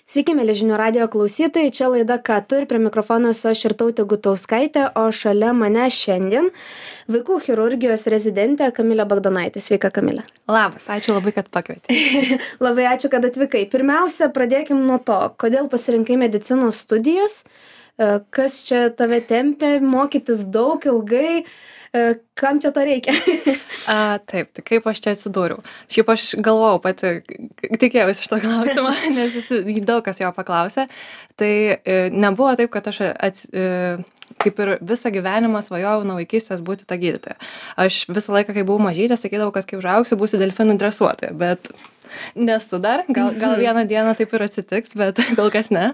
Sveiki, mėly žinių radio klausytojai, čia laida Ką tu ir prie mikrofono esu aš Irtautė Gutauskaitė, o šalia mane šiandien vaikų chirurgijos rezidentė Kamilė Bagdonaitė. Sveika, Kamilė. Labas, ačiū labai, kad pakvietei. Labai ačiū, kad atvykai. Pirmiausia, pradėkim nuo to, kodėl pasirinkai medicinos studijas, kas čia tave tempė, mokytis daug, ilgai, kam čia to reikia? Taip, tai kaip aš čia atsidūriau. Šiaip aš galvojau pati, tikėjausi šito klausimo, nes daug kas jo paklausė. Tai nebuvo taip, kad aš kaip ir visą gyvenimą svajojau nuo vaikystės būti ta gydytoja. Aš visą laiką, kai buvau mažytė, sakydavau, kad kai užaugsiu, būsiu delfinų dresuotoja, bet nesu dar, gal vieną dieną taip ir atsitiks, bet kol kas ne.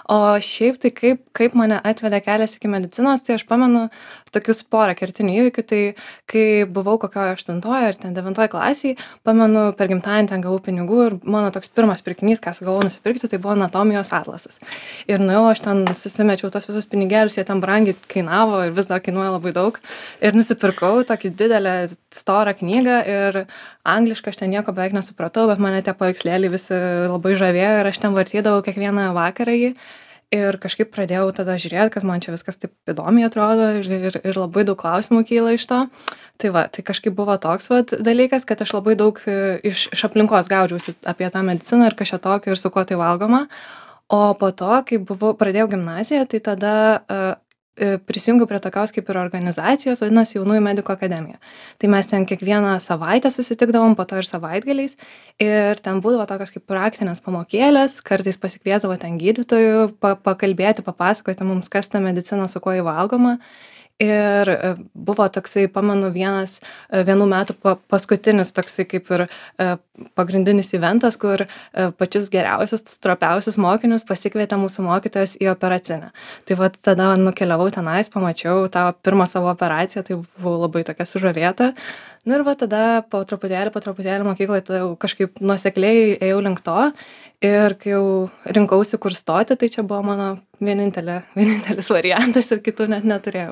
O šiaip tai kaip mane atvedė kelias iki medicinos, tai aš pamenu tokius porą kertinių įvykių, tai kai buvau kokioje 8 ar 9 klasėje, pamenu per gimtadienį ten gavau pinigų ir mano toks pirmas pirkinys, ką sugalvojau nusipirkti, tai buvo anatomijos atlasas. Ir nuėjau, aš ten susimečiau tos visus pinigėlius, jie ten brangiai kainavo ir vis dar kainuoja labai daug. Ir nusipirkau tokį didelę, storą knygą ir angliškai aš ten nieko beveik nesupratau, bet mane tie paveikslėliai visi labai žavėjo ir aš ten vartydavau kiekvieną vakarą jį. Ir kažkaip pradėjau tada žiūrėti, kad man čia viskas taip įdomiai atrodo ir labai daug klausimų kyla iš to. Tai va, tai kažkaip buvo toks dalykas, kad aš labai daug iš aplinkos gaudžiausi apie tą mediciną ir kažką tokio ir su kuo tai valgoma. O po to, kai pradėjau gimnaziją, tai tada prisijungiau prie tokios kaip ir organizacijos, vadinasi Jaunųjų medikų akademija. Tai mes ten kiekvieną savaitę susitikdavom, po to ir savaitgaliais. Ir ten būdavo tokios kaip praktinės pamokėlės, kartais pasikviesdavo ten gydytojų, pakalbėti, papasakoti mums, kas ta medicina, su kuo įvalgoma. Ir buvo toksai, pamenu, vienų metų paskutinis toksai kaip ir pagrindinis eventas, kur pačius geriausius, stropiausius mokinius pasikvietė mūsų mokytojas į operacinę. Tai va tada nukeliavau tenais, pamačiau tą pirmą savo operaciją, tai buvau labai tokia sužavėta. Nu ir va tada po truputėlį mokykloje tai jau kažkaip nuosekliai ėjau link to. Ir kai jau rinkausi, kur stoti, tai čia buvo mano vienintelis variantas ir kitų net neturėjau.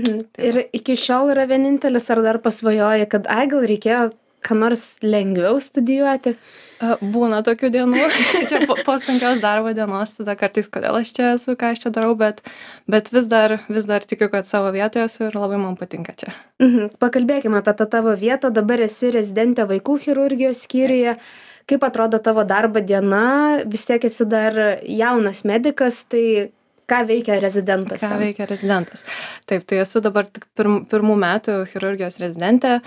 Ir iki šiol yra vienintelis, ar dar pasvajoji, kad gal reikėjo ką nors lengviau studijuoti? Būna tokių dienų, čia po sunkios darbo dienos, tada kartais kodėl aš čia esu, ką aš čia darau, bet vis dar tikiu, kad savo vietoje esu ir labai man patinka čia. Pakalbėkime apie tą tavo vietą, dabar esi rezidentė vaikų chirurgijos skyriuje. Kaip atrodo tavo darbo diena, vis tiek esi dar jaunas medikas, tai ką veikia rezidentas? Taip, tai esu dabar tik pirmų metų chirurgijos rezidentė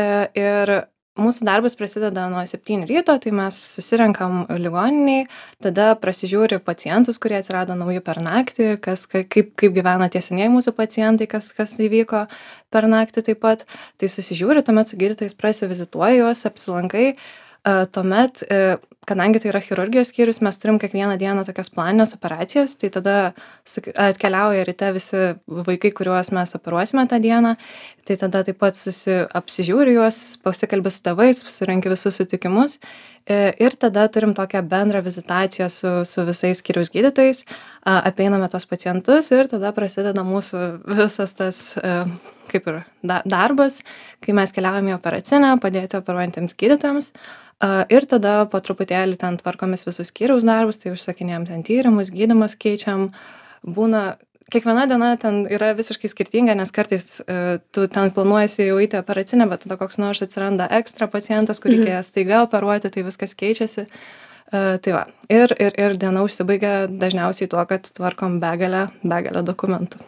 ir mūsų darbas prasideda nuo 7 ryto, tai mes susirenkam ligoniniai, tada prasižiūri pacientus, kurie atsirado nauji per naktį, kaip gyvena tie senieji mūsų pacientai, kas įvyko per naktį taip pat. Tai susižiūri, tuomet su gydytojais prasivizituoji juos, apsilankai. Tuomet, kadangi tai yra chirurgijos skyrius, mes turim kiekvieną dieną tokias planinės operacijas, tai tada atkeliauja ryte visi vaikai, kuriuos mes operuosime tą dieną, tai tada taip pat apsižiūri juos, pasikalbi su tėvais, surenki visus sutikimus ir tada turim tokią bendrą vizitaciją su visais skyriaus gydytojais, apeiname tos pacientus ir tada prasideda mūsų visas tas kaip ir darbas, kai mes keliaujame į operacinę, padėti operuojantiems gydytojams. Ir tada po truputėlį ten tvarkomis visus skyriaus darbus, tai užsakinėjom ten tyrimus, gydymus keičiam. Būna, kiekviena diena ten yra visiškai skirtinga, nes kartais tu ten planuojasi jau eiti operacinę, bet tada koks nors atsiranda ekstra pacientas, kurį reikės staiga operuoti, tai viskas keičiasi. Tai va, ir diena užsibaigia dažniausiai tuo, kad tvarkom begalę dokumentų.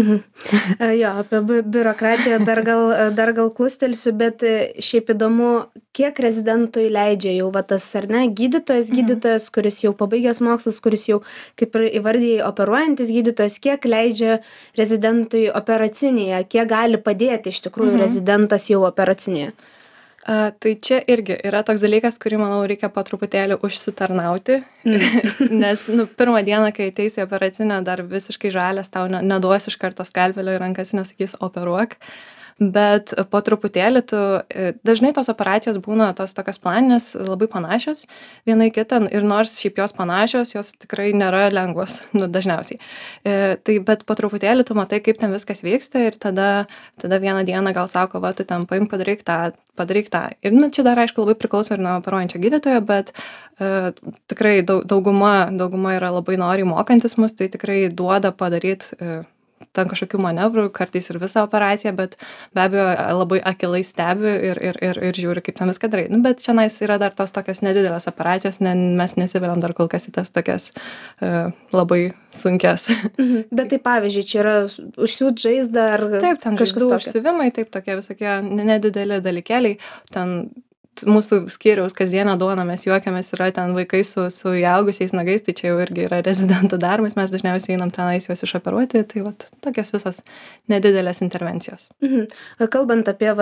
Jo, apie biurokratiją dar gal klustelsiu, bet šiaip įdomu, kiek rezidentui leidžia jau tas, ar ne, gydytojas, kuris jau pabaigęs mokslus, kuris jau, kaip ir įvardėjai, operuojantis gydytojas, kiek leidžia rezidentui operacinėje, kiek gali padėti iš tikrųjų rezidentas jau operacinėje? Tai čia irgi yra toks dalykas, kurį, manau, reikia po truputėlį užsitarnauti, nes pirmą dieną, kai ateisi į operacinę, dar visiškai žalias, tau neduos iš karto skalpelio į rankas, nesakys operuok, bet po truputėlį dažnai tos operacijos būna tos tokios planinės, labai panašios viena į kitą ir nors šiaip jos panašios, jos tikrai nėra lengvos, dažniausiai. Tai bet po truputėlį tu matai, kaip ten viskas vyksta ir tada vieną dieną gal sako, va, tu ten paimk padaryk tą. Ir čia dar aišku labai priklauso ir nuo operuojančio gydytojo, bet tikrai dauguma yra labai noriai mokantis mus, tai tikrai duoda padaryti ten kažkokių manevrų, kartais ir visą operaciją, bet be abejo labai akylai stebi ir žiūri, kaip ten viską darai. Bet šiandien yra dar tos tokios nedidelės operacijos, mes nesivėliam dar kol kas į tas tokias labai sunkes. Bet tai pavyzdžiui, čia yra užsiūt žaizdą ar taip, ten kažkas žaizdų tokio? užsiuvimai, taip tokie visokie nedideli dalykėliai. Ten mūsų skyriaus kasdienę duoną mes juokiamės, yra ten vaikai su įaugusiais nagais, tai čia jau irgi yra rezidentų darbas, mes dažniausiai einam tenais juos išoperuoti, tai vat tokios visos nedidelės intervencijos. Kalbant apie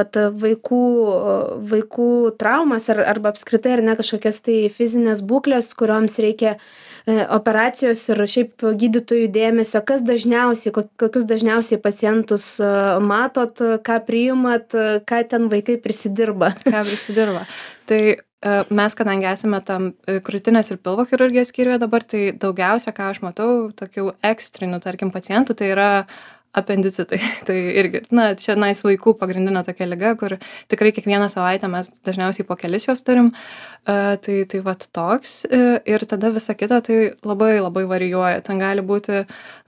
vaikų traumas arba apskritai ar ne kažkokias tai fizinės būklės, kurioms reikia operacijos ir šiaip gydytojų dėmesio, kas dažniausiai, kokius dažniausiai pacientus matot, ką priimat, ką ten vaikai prisidirba? Ką prisidirba. Tai mes, kadangi esame tam krūtinės ir pilvo chirurgijos skyriuje dabar, tai daugiausia, ką aš matau, tokių ekstrinių, tarkim, pacientų, tai yra apendicitai. Tai irgi, čia vaikų pagrindinė tokia liga, kur tikrai kiekvieną savaitę mes dažniausiai po kelis jos turim. Tai vat toks. Ir tada visa kita tai labai labai varijuoja. Ten gali būti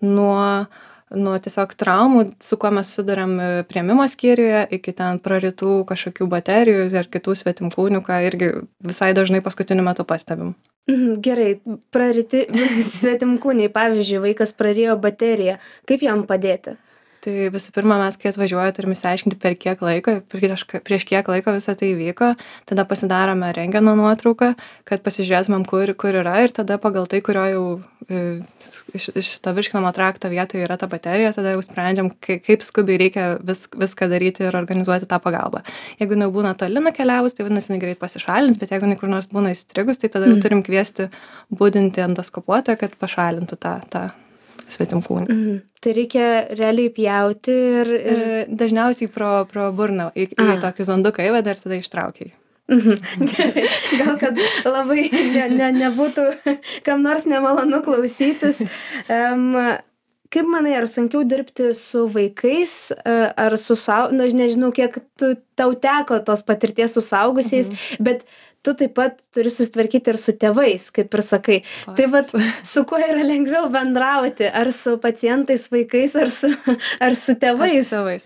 nuo tiesiog traumų, su kuo mes sudarėm priėmimo skyriuje, iki ten praritų kažkokių baterijų ir kitų svetimkūnių, ką irgi visai dažnai paskutiniu metu pastebim. Gerai, praryti svetimkūniai, pavyzdžiui, vaikas prarijo bateriją, kaip jam padėti? Tai visų pirma, mes kai atvažiuoja, turime išsiaiškinti per kiek laiko, prieš kiek laiko visą tai vyko, tada pasidarome rentgeno nuotrauką, kad pasižiūrėtumėm, kur yra ir tada pagal tai, kurio jau iš to virškinamo trakto vietoje yra ta baterija, tada jau sprendžiam, kaip skubiai reikia viską daryti ir organizuoti tą pagalbą. Jeigu jau būna toli nukeliavus, tai vadinasi, greit pasišalins, bet jeigu kur nors būna įstrigus, tai tada jau turim kviesti budinti endoskopuotą, kad pašalintų tą svetimkūnį. Tai reikia realiai pjauti ir... Dažniausiai pro burną į tokį zonduką įveda ir tada ištraukiai. Gerai. Gal kad labai nebūtų kam nors nemalonu klausytis. Kaip manai, ar sunkiau dirbti su vaikais, ar su aš nežinau, kiek tau teko tos patirties su suaugusiais, bet tu taip pat turi susitvarkyti ir su tėvais, kaip ir sakai. Tai vat, su kuo yra lengviau bendrauti? Ar su pacientais, vaikais, ar su tėvais? Su tėvais.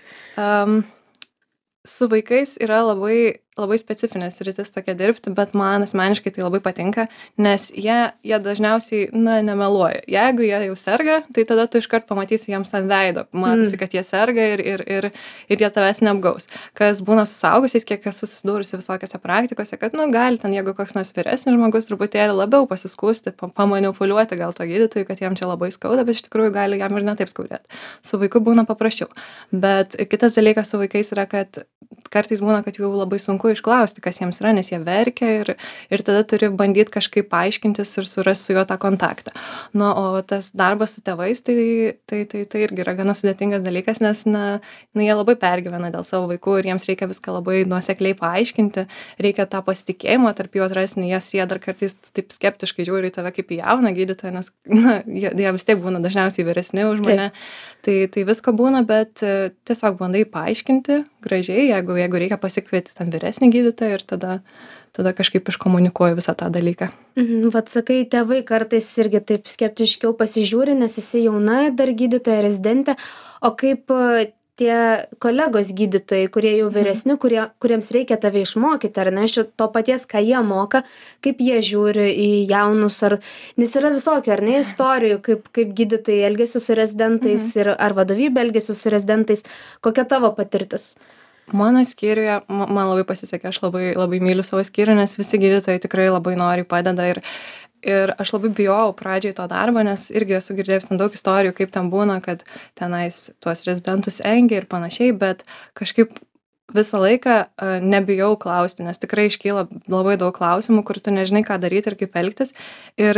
Su vaikais yra labai specifinė sritis tokia dirbti, bet man asmeniškai tai labai patinka, nes jie dažniausiai, nemeluoja. Jeigu jie jau serga, tai tada tu iškart pamatysi jiems ant veido. Matosi, kad jie serga ir jie tavęs neapgaus. Kas būna su suaugusiais, kiek esu susidūrusi visokiose praktikose, kad, gali ten, jeigu koks nors vyresnis žmogus truputėlį labiau pasiskųsti, pamanipuliuoti gal to gydytojui, kad jam čia labai skauda, bet iš tikrųjų gali jam ir netaip skaudėti. Su vaiku būna paprasčiau. Bet kitas dalykas su vaikais yra, kad kartais būna, kad jau labai sunku išklausti, kas jiems yra, nes jie verkia ir tada turi bandyti kažkaip paaiškintis ir surasti su juo tą kontaktą. O tas darbas su tėvais, tai irgi yra gana sudėtingas dalykas, nes jie labai pergyvena dėl savo vaikų ir jiems reikia viską labai nuosekliai paaiškinti, reikia tą pasitikėjimą tarp jų atrasti, nes jie dar kartais taip skeptiškai žiūri į tave kaip į jauną gydytoją, nes jie vis tiek būna dažniausiai vyresni už mane. Tai visko būna, bet tiesiog bandai paaiškinti gražiai, jeigu reikia pasikvieti ten vyresnį gydytoją ir tada kažkaip iškomunikuoju visą tą dalyką. Vat sakai, tėvai kartais irgi taip skeptiškiau pasižiūri, nes esi jauna dar gydytoja rezidentė, o kaip tie kolegos gydytojai, kurie jau vyresni, kuriems reikia tave išmokyti, ar ne, to paties, ką jie moka, kaip jie žiūri į jaunus, nes yra visokių, ar ne, istorijų, kaip gydytojai elgesi su rezidentais ir ar vadovybė elgesi su rezidentais, kokia tavo patirtis? Mano skyriuje, man labai pasisekė, aš labai, labai myliu savo skyrių, nes visi gydytojai tikrai labai nori padeda ir aš labai bijojau pradžiai to darbo, nes irgi esu girdėjus ten daug istorijų, kaip ten būna, kad tenais tuos rezidentus engia ir panašiai, bet kažkaip visą laiką nebijau klausti, nes tikrai iškyla labai daug klausimų, kur tu nežinai, ką daryti ir kaip elgtis. Ir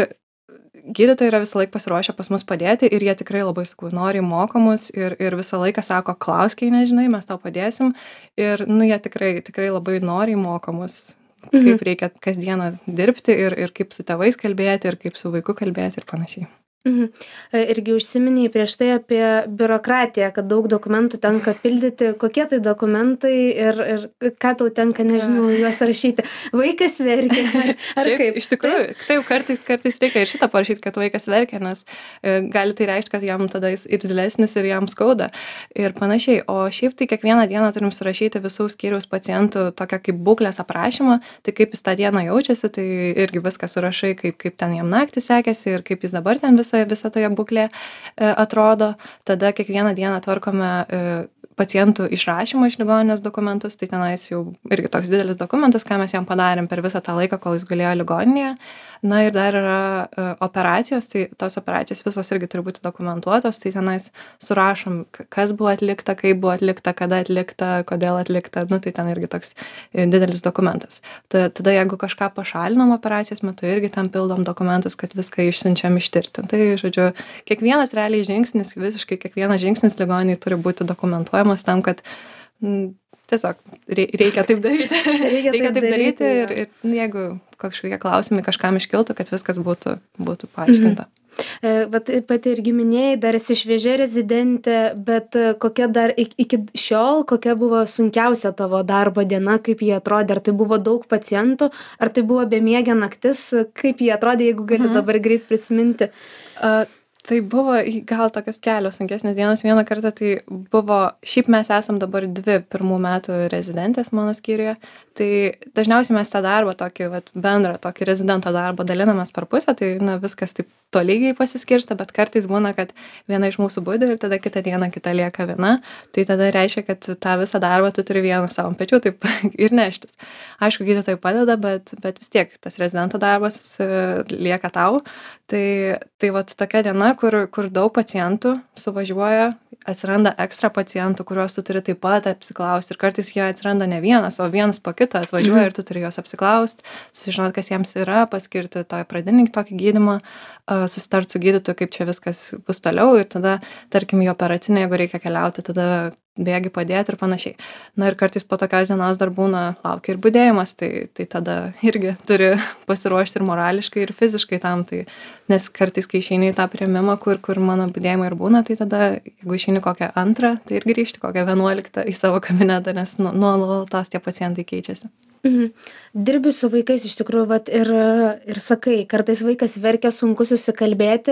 gydytojai yra visą laiką pasiruošę pas mus padėti ir jie tikrai labai, sakau, noriai moko mus ir visą laiką sako, klausk, jei nežinai, mes tau padėsim. Ir, nu, jie tikrai labai noriai moko mus, kaip reikia kasdieną dirbti ir kaip su tėvais kalbėti, ir kaip su vaiku kalbėti ir panašiai. Irgi užsiminei prieš tai apie biurokratiją, kad daug dokumentų tenka pildyti. Kokie tai dokumentai ir ką tau tenka, nežinau, juos rašyti? Vaikas verkia, ar Šiaip, kaip? iš tikrųjų, taip, kartais reikia ir šitą parašyti, kad vaikas verkia, nes gali tai reikšti, kad jam tada jis irzlesnis ir jam skauda ir panašiai. O šiaip tai kiekvieną dieną turim surašyti visų skyriaus pacientų tokią kaip būklės aprašymą, tai kaip jis tą dieną jaučiasi, tai irgi viską surašai, kaip ten jam naktį sekėsi ir kaip jis dabar ten visa toje būklė atrodo. Tada kiekvieną dieną tvarkome pacientų išrašymo iš ligoninės dokumentus, tai tenais jau irgi toks didelis dokumentas, ką mes jam padarėm per visą tą laiką, kol jis gulėjo ligoninėje. Na ir dar yra operacijos, tai tos operacijos visos irgi turi būti dokumentuotos, tai tenais surašom, kas buvo atlikta, kaip buvo atlikta, kada atlikta, kodėl atlikta, nu tai ten irgi toks didelis dokumentas. Tada jeigu kažką pašalinom operacijos metu, irgi tam pildom dokumentus, kad viską išsiunčiam ištirti. Tai, žodžiu, kiekvienas realiai žingsnis, visiškai kiekvienas žingsnis ligoniniai turi būti dokumentuojamas tam, kad tiesiog reikia taip daryti. Reikia taip daryti ir jeigu kažkokie klausimai kažkam iškiltų, kad viskas būtų paaiškinta. Bet pati irgi minėjai, dar esi šviežia rezidentė, bet kokia dar iki šiol, kokia buvo sunkiausia tavo darbo diena, kaip jie atrodė, ar tai buvo daug pacientų, ar tai buvo bemiegė naktis, kaip jie atrodė, jeigu gali dabar greit prisiminti? Tai buvo gal tokios kelios sunkesnės dienos. Vieną kartą tai buvo, šiaip mes esam dabar 2 pirmų metų rezidentės mano skyriuje, tai dažniausiai mes tą darbą tokį bendrą, tokį rezidento darbą dalinamės per pusę, tai viskas taip tolygiai pasiskirsta, bet kartais būna, kad viena iš mūsų budi ir tada kitą dieną kita lieka viena, tai tada reiškia, kad tą visą darbą tu turi vieną savo pečių taip ir neštis. Aišku, gydytojai padeda, bet vis tiek tas rezidento darbas lieka tau. Tai vat tokia diena, kur daug pacientų suvažiuoja, atsiranda ekstra pacientų, kuriuos tu turi taip pat apsiklausti. Ir kartais jie atsiranda ne vienas, o vienas po kitą atvažiuoja ir tu turi juos apsiklausti, susižinoti, kas jiems yra, paskirti tą pradinį tokį gydymą, susitart su gydytoju, kaip čia viskas bus toliau. Ir tada, tarkim, į operacinę, jeigu reikia keliauti, tada bėgi padėti ir panašiai. Na ir kartais po tokios dienos dar būna laukia ir budėjimas, tai tada irgi turi pasiruošti ir morališkai, ir fiziškai tam. Nes kartais, kai išeini į tą priėmimą, kur mano budėjimai ir būna, tai tada, jeigu išeini kokią 2, tai ir grįžti kokią 11 į savo kabinetą, nes nuolatos tie pacientai keičiasi. Dirbi su vaikais iš tikrųjų, ir sakai, kartais vaikas verkia, sunku susikalbėti,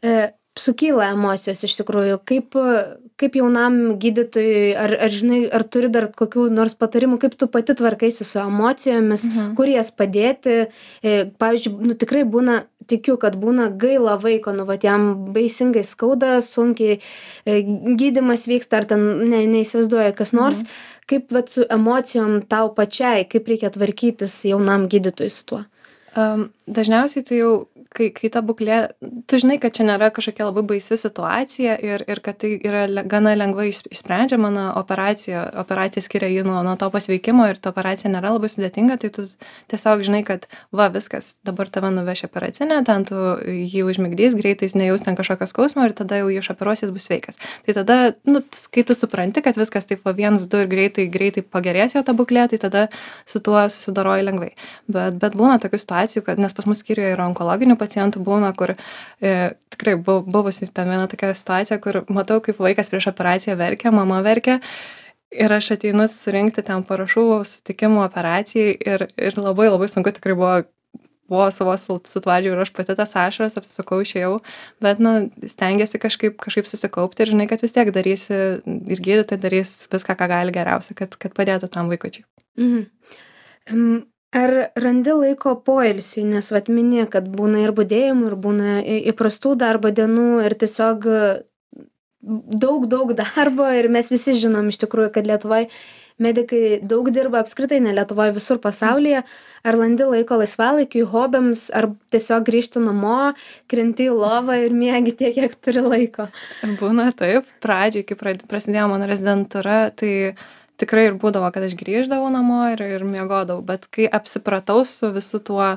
sukyla emocijos iš tikrųjų. Kaip jaunam gydytojui, ar žinai, ar turi dar kokių nors patarimų, kaip tu pati tvarkaisi su emocijomis, kur jas padėti? Pavyzdžiui, tikrai būna, tikiu, kad būna gaila vaiko, jam baisingai skauda, sunkiai gydymas vyksta, ar ten neįsivaizduoja kas nors. Kaip su emocijom tau pačiai, kaip reikia tvarkytis jaunam gydytojui su tuo? Dažniausiai tai jau, kai ta būklė, tu žinai, kad čia nėra kažkokia labai baisi situacija ir kad tai yra gana lengvai išsprendžiama, operacija skiria jį nuo to pasveikimo ir ta operacija nėra labai sudėtinga, tai tu tiesiog žinai, kad viskas, dabar tave nuveš operacinę, ten tu jį užmigdys, greitai jis nejaus ten kažkokio skausmo ir tada jau jį išoperuos, jis bus sveikas. Tai tada, kai tu supranti, kad viskas taip 1, 2 ir greitai pagerės jo ta būklė, tai tada su tuo susidoroji lengvai. Bet būna tokių situacijų, nes pas mus skyriuje yra onkologinių pacientų būna, kur tikrai buvusi ten viena tokia situacija, kur matau, kaip vaikas prieš operaciją verkia, mama verkia ir aš ateinu surinkti ten parašų sutikimų operacijai ir labai labai sunku tikrai buvo savo sutvardžiau ir aš pati tas ašaras apsisukau, išėjau, bet stengiasi kažkaip susikaupti ir žinai, kad vis tiek darysi ir gydytojai darys viską, ką gali geriausia, kad padėtų tam vaikučiui. Ar randi laiko poilsiui, nes minė, kad būna ir budėjimų, ir būna įprastų darbo dienų ir tiesiog daug darbo ir mes visi žinom iš tikrųjų, kad Lietuvoje medikai daug dirba, apskritai ne Lietuvoje, visur pasaulyje. Ar randi laiko laisvalaikiui, hobiams, ar tiesiog grįžti namo, krenti į lovą ir miegi tiek, kiek turi laiko? Būna taip, pradžiai, kai prasidėjo mano rezidentūra, tai tikrai ir būdavo, kad aš grįždavau namo ir miegodavau, bet kai apsipratau su visu tuo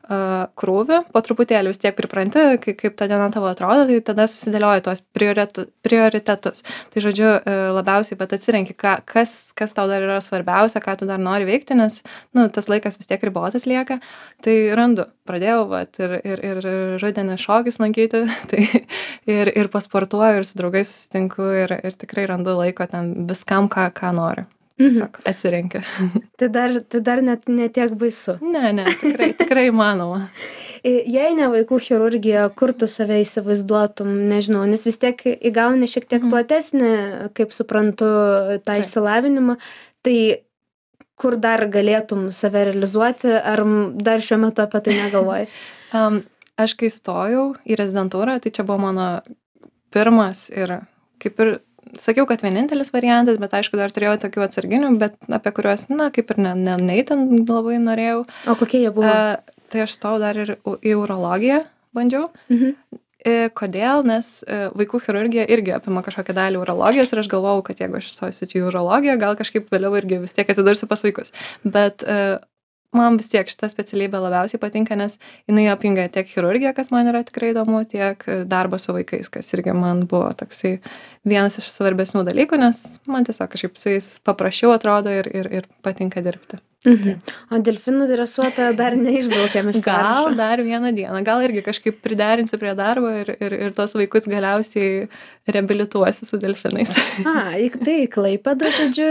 krūvį, po truputėlį vis tiek pripranti, kaip ta diena tavo atrodo, tai tada susidėlioji tuos prioritetus. Tai žodžiu, labiausiai pat atsirenki, kas tau dar yra svarbiausia, ką tu dar nori veikti, nes tas laikas vis tiek ribotas lieka. Tai randu. Pradėjau ir rudenį šokius lankyti, tai ir pasportuoju, ir su draugais susitinku, ir tikrai randu laiko ten viskam, ką noriu. Tiesiog atsirenki. Tai dar net netiek baisu. Ne, tikrai įmanoma. Jei ne vaikų chirurgija, kur tu save įsivaizduotum, nežinau, nes vis tiek įgauni šiek tiek platesnį, kaip suprantu, tą išsilavinimą, tai kur dar galėtum save realizuoti, ar dar šiuo metu apie tai negalvoji? Aš kai stojau į rezidentūrą, tai čia buvo mano pirmas ir kaip ir sakiau, kad vienintelis variantas, bet aišku, dar turėjau tokių atsarginių, bet apie kuriuos, kaip ir neįtin labai norėjau. O kokie jie buvo? Tai aš stojau dar ir į urologiją bandžiau. Kodėl? Nes vaikų chirurgija irgi apima kažkokią dalį urologijos ir aš galvojau, kad jeigu aš įstosiu į urologiją, gal kažkaip vėliau irgi vis tiek atsidursiu pas vaikus. Bet man vis tiek šita specialybė labiausiai patinka, nes jinai apjungia tiek chirurgiją, kas man yra tikrai įdomu, tiek darbą su vaikais, kas irgi man buvo toksai vienas iš svarbesnių dalykų, nes man tiesiog kažkaip su jais paprasčiau atrodo ir patinka dirbti. O delfinų dresuotą dar neišbraukėm iš sąrašo. Gal dar vieną dieną, gal irgi kažkaip priderinsiu prie darbo ir tos vaikus galiausiai reabilituosiu su delfinais. Tai Klaipėda, žodžiu,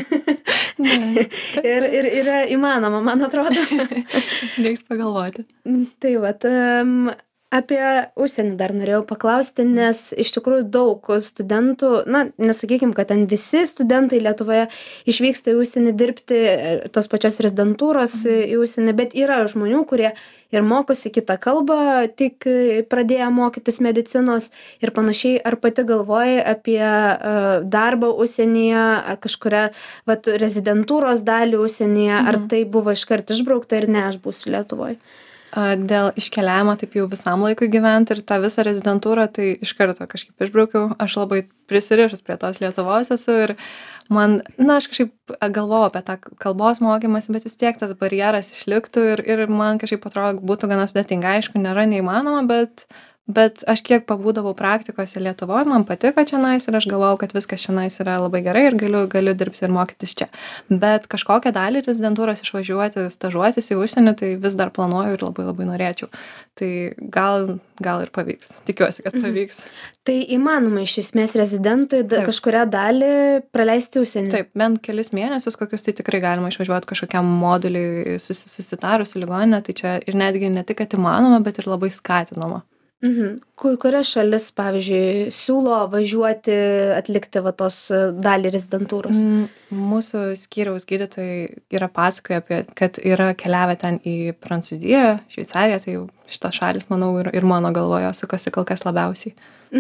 ir yra įmanoma, man atrodo. Reiks pagalvoti. Tai vat, apie užsienį dar norėjau paklausti, nes iš tikrųjų daug studentų, nesakykim, kad ten visi studentai Lietuvoje išvyksta į užsienį dirbti tos pačios rezidentūros į užsienį, bet yra žmonių, kurie ir mokosi kitą kalbą, tik pradėję mokytis medicinos ir panašiai. Ar pati galvoji apie darbą užsienyje, ar kažkuria rezidentūros dalį užsienyje, ar tai buvo iškart išbraukta ir ne, aš būsiu Lietuvoje? Dėl iškeliavimo taip jau visam laikui gyventi ir tą visą rezidentūrą, tai iš karto kažkaip išbraukiau. Aš labai prisirišus prie tos Lietuvos esu ir man, aš kažkaip galvojau apie tą kalbos mokymąsi, bet vis tiek tas barjeras išliktų ir man kažkaip atrodo būtų gana sudėtinga. Aišku, nėra neįmanoma, bet aš kiek pabūdavau praktikose Lietuvoje, man patiko čionais ir aš galvojau, kad viskas čionais yra labai gerai ir galiu dirbti ir mokytis čia. Bet kažkokią dalį rezidentūros išvažiuoti, stažuotis į užsienį, tai vis dar planuoju ir labai labai norėčiau. Tai gal ir pavyks. Tikiuosi, kad pavyks. Tai įmanoma iš esmės rezidentui kažkurią dalį praleisti užsienį? Taip, bent kelis mėnesius kokius tai tikrai galima išvažiuoti kažkokiam moduliui susitarus su ligoninė, tai čia ir netgi ne tik, kad įmanoma, bet ir labai skatinama. Kurias šalis, pavyzdžiui, siūlo važiuoti atlikti tos dalį rezidentūros? Mūsų skyriaus gydytojai yra pasakoję apie, kad yra keliavę ten į Prancūziją, Šveicariją, tai šitos šalis, manau, ir mano galvoje sukasi kol kas labiausiai.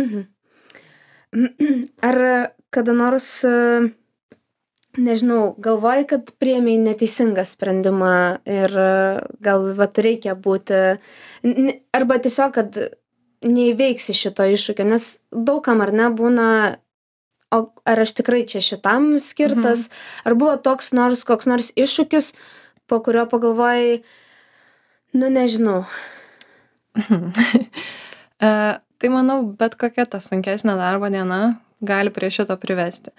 Ar kada nors, nežinau, galvoji, kad priėmei neteisingą sprendimą ir gal reikia būti, arba tiesiog, kad neįveiksi šito iššūkio, nes daugam ar ne būna, ar aš tikrai čia šitam skirtas, ar buvo koks nors iššūkis, po kurio pagalvojai, nežinau. Tai manau, bet kokia ta sunkesnė darbo diena gali prie šito privesti.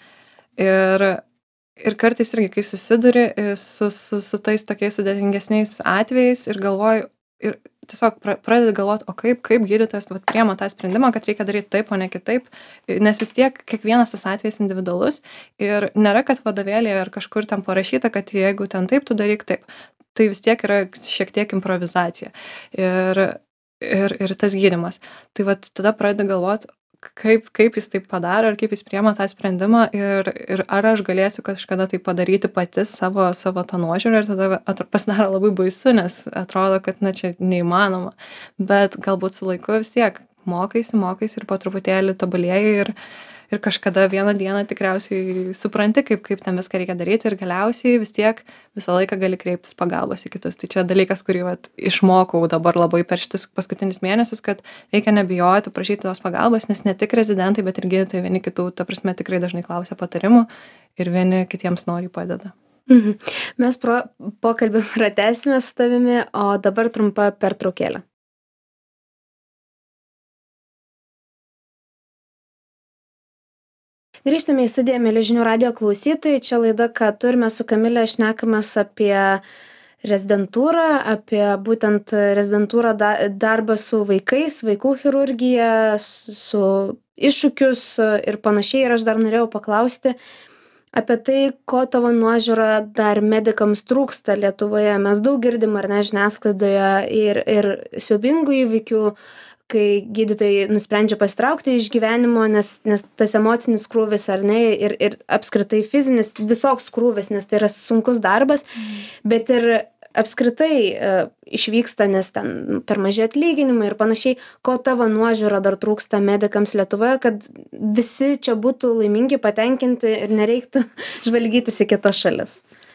Ir kartais irgi, kai susiduri su tais tokiais sudėtingesniais atvejais ir galvoju, ir tiesiog pradedi galvoti, o kaip gydytojas priema tą sprendimą, kad reikia daryti taip, o ne kitaip, nes vis tiek kiekvienas tas atvejis individualus ir nėra, kad vadovėlėje ar kažkur ten parašyta, kad jeigu ten taip, tu daryk taip. Tai vis tiek yra šiek tiek improvizacija ir tas gydymas. Tai tada pradedi galvoti, kaip jis taip padaro ir kaip jis priema tą sprendimą ir ar aš galėsiu kažkada tai padaryti pati savo tą nuožiūrą ir tada pasidaro labai baisu, nes atrodo, kad čia neįmanoma. Bet galbūt su laiku vis tiek mokaisi ir po truputėlį tobulėji ir kažkada vieną dieną tikriausiai supranti, kaip ten viską reikia daryti ir galiausiai vis tiek visą laiką gali kreiptis pagalbos į kitus. Tai čia dalykas, kurį išmokau dabar labai per šitus paskutinius mėnesius, kad reikia nebijoti prašyti tos pagalbos, nes ne tik rezidentai, bet ir gydytojai vieni kitų, ta prasme, tikrai dažnai klausia patarimų ir vieni kitiems nori padeda. Mes pokalbį pratęsime su tavimi, o dabar trumpa pertraukėlė. Grįžtame į studiją, mėly žinių radijo klausytojai. Čia laida, ką turime su Kamile, šnekamės apie rezidentūrą, apie būtent rezidentūrą darbą su vaikais, vaikų chirurgija, su iššūkius ir panašiai. Ir aš dar norėjau paklausti apie tai, ko tavo nuožiūra dar medikams trūksta Lietuvoje. Mes daug girdim, ar ne, žiniasklaidoje ir siaubingų įvykių, kai gydytojai nusprendžia pasitraukti iš gyvenimo, nes tas emocinis krūvis, ar ne, ir apskritai fizinis visoks krūvis, nes tai yra sunkus darbas, bet ir apskritai išvyksta, nes ten per maži atlyginimai ir panašiai. Ko tavo nuožiūra dar trūksta medikams Lietuvoje, kad visi čia būtų laimingi, patenkinti ir nereiktų žvalgytis į kitas šalis?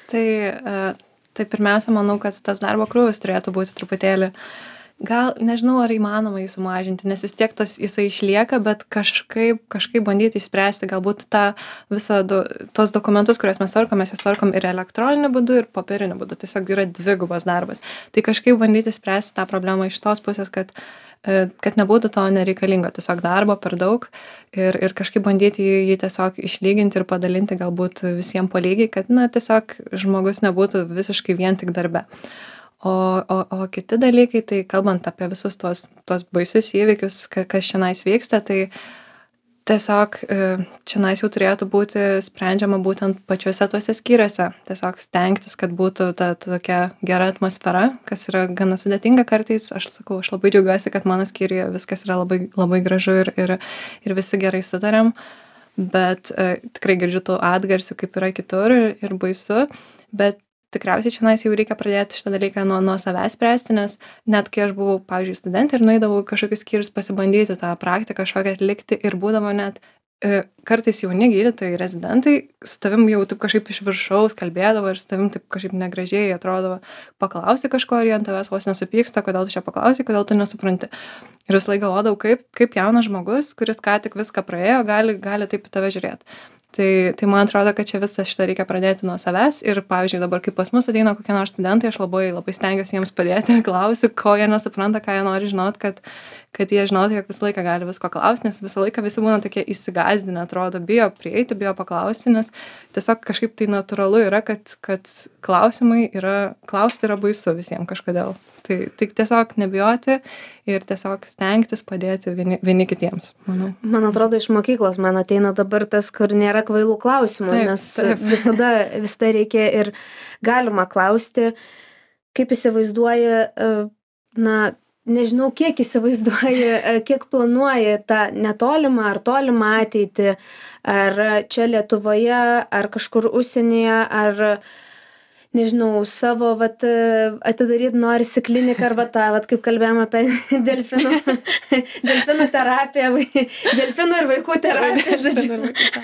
Tai pirmiausia, manau, kad tas darbo krūvis turėtų būti truputėlį, gal nežinau, ar įmanoma jį sumažinti, nes vis tiek jisai išlieka, bet kažkaip bandyti išspręsti galbūt tos dokumentus, kuriuos mes juos tvarkom ir elektroniniu būdu, ir popieriniu būdu. Tiesiog yra dvigubas darbas. Tai kažkaip bandyti spręsti tą problemą iš tos pusės, kad nebūtų to nereikalingo tiesiog darbo per daug ir kažkaip bandyti jį tiesiog išlyginti ir padalinti galbūt visiems po lygiai, kad tiesiog žmogus nebūtų visiškai vien tik darbe. O kiti dalykai, tai kalbant apie visus tuos baisius įvykius, kas šiandien vyksta, tai tiesiog šiandien jau turėtų būti sprendžiama būtent pačiuose tuose skyriuose. Tiesiog stengtis, kad būtų ta tokia gera atmosfera, kas yra gana sudėtinga kartais. Aš labai džiaugiuosi, kad mano skyriuje viskas yra labai, labai gražu ir visi gerai sutarėm, bet tikrai girdžiu tų atgarsių, kaip yra kitur ir baisu, bet tikriausiai šiandien jau reikia pradėti šitą dalyką nuo savęs spręsti, nes net kai aš buvau, pavyzdžiui, studentė ir nueidavau kažkokius skyrius pasibandyti tą praktiką kažkokią atlikti ir būdavo net kartais jauni gydytojai, rezidentai su tavim jau taip kažkaip iš viršaus kalbėdavo ir su tavim taip kažkaip negražiai atrodavo, paklausi kažko ir jie ant tavęs vos nesupyksta, kodėl tu čia paklausi, kodėl tu nesupranti. Ir visą laiką galvodavau, kaip jaunas žmogus, kuris ką tik viską praėjo, gali taip į tave žiūrėti. Tai man atrodo, kad čia visą šitą reikia pradėti nuo savęs ir, pavyzdžiui, dabar kai pas mus ateina kokie nors studentai, aš labai stengiuosi jiems padėti ir klausiu, ko jie nesupranta, ką jie nori žinot, kad jie žinotų, jog visą laiką gali visko klausti, nes visą laiką visi būna tokie įsigąsdinę, atrodo, bijo prieiti, bijo paklausti, nes tiesiog kažkaip tai natūralu yra, kad klausti yra baisu visiems kažkodėl. Tai tiesiog nebijoti ir tiesiog stengtis padėti vieni kitiems, manau. Man atrodo, iš mokyklos man ateina dabar tas, kur nėra kvailų klausimų, nes visada reikia ir galima klausti, kaip įsivaizduoji, nežinau, kiek įsivaizduoji, kiek planuoji tą netolimą ar tolimą ateitį, ar čia Lietuvoje, ar kažkur užsienyje, ar nežinau, savo, atidaryti norisi kliniką, ar kaip kalbėjome apie delfinų terapiją, delfinų ir vaikų terapiją, žodžiu.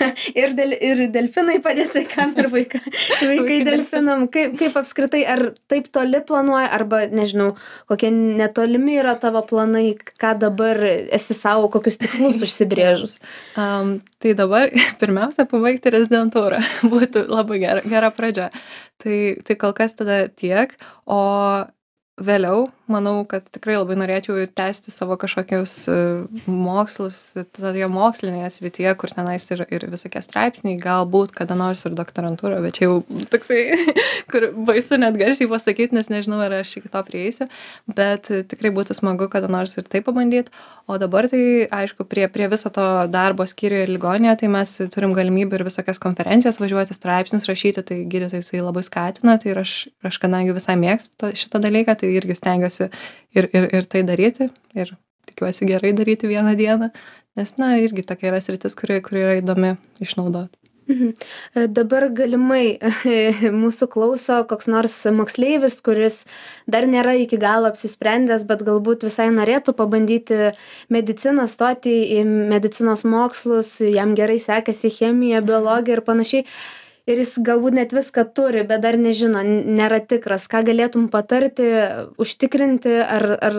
Ir delfinai padės vaikam ir vaikai delfinam. Kaip apskritai, ar taip toli planuoja, arba, nežinau, kokie netolimi yra tavo planai, ką dabar esi savo, kokius tikslus užsibrėžus? Tai dabar pirmiausia pabaigti rezidentūrą būtų labai gera pradžia. Tai kol kas tada tiek, o vėliau, manau, kad tikrai labai norėčiau ir tęsti savo kažkokius mokslus, tada mokslinėje srityje, kur tenais ir visokie straipsniai, galbūt kada nors ir doktorantūra, bet čia jau toksai, kur baisu net garsiai pasakyti, nes nežinau, ar aš iki to prieisiu, bet tikrai būtų smagu kada nors ir tai pabandyti. O dabar tai, aišku, prie viso to darbo skyriuje ir ligoninėje, tai mes turim galimybę ir visokias konferencijas važiuoti, straipsnius rašyti, tai gydytojai tai labai skatina, tai ir aš kadangi visai mėgstu šitą dalyką, tai irgi stengiuosi ir tai daryti ir tikiuosi gerai daryti vieną dieną, nes, irgi tokia yra sritis, kuri yra įdomi išnaudoti. Dabar galimai mūsų klauso koks nors moksleivis, kuris dar nėra iki galo apsisprendęs, bet galbūt visai norėtų pabandyti mediciną, stoti į medicinos mokslus, jam gerai sekasi chemija, biologija ir panašiai. Ir jis galbūt net viską turi, bet dar nežino, nėra tikras. Ką galėtum patarti, užtikrinti, ar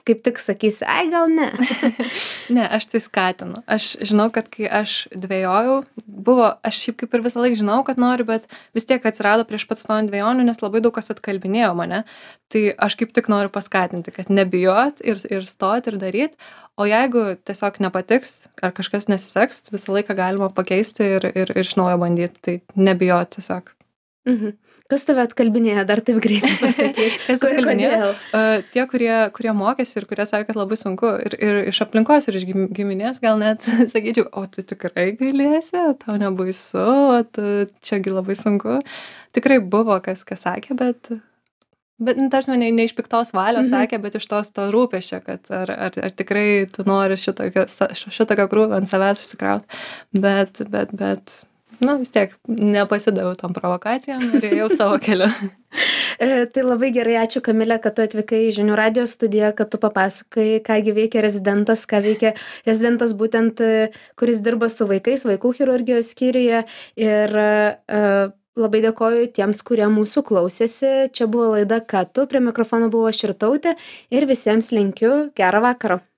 kaip tik sakysi, ai gal ne. Ne, aš tai skatinu. Aš žinau, kad kai aš dvejojau, aš šiaip kaip ir visą laiką žinau, kad noriu, bet vis tiek atsirado prieš pat stojant dvejonių, nes labai daug kas atkalbinėjo mane. Tai aš kaip tik noriu paskatinti, kad nebijot ir stot ir daryt. O jeigu tiesiog nepatiks ar kažkas nesiseks, visą laiką galima pakeisti ir iš naujo bandyti. Tai nebijot tiesiog. Kas tave atkalbinėja, dar taip greitai pasakyti? Kas atkalbinėjo? Tie, kurie mokėsi ir kurie sakė, kad labai sunku. Ir iš aplinkos, ir iš giminės gal net sakyčiau, o tu tikrai galėsi, tau nebaisu, o tu čiagi labai sunku. Tikrai buvo, kas sakė, bet tarsi mane ne iš piktos valios sakė, bet iš to rūpesčio, kad ar tikrai tu nori šitokio krūvio ant savęs užsikrauti. Bet vis tiek nepasidaviau tom provokacijom ir ėjau savo keliu. Tai labai gerai, ačiū Kamilė, kad tu atvykai į Žinių radijo studiją, kad tu papasakai, kągi veikia rezidentas, ką veikia rezidentas būtent, kuris dirba su vaikais, vaikų chirurgijos skyriuje. Ir labai dėkoju tiems, kurie mūsų klausėsi. Čia buvo laida Ką tu, prie mikrofono buvo Širtautė ir visiems linkiu gero vakaro.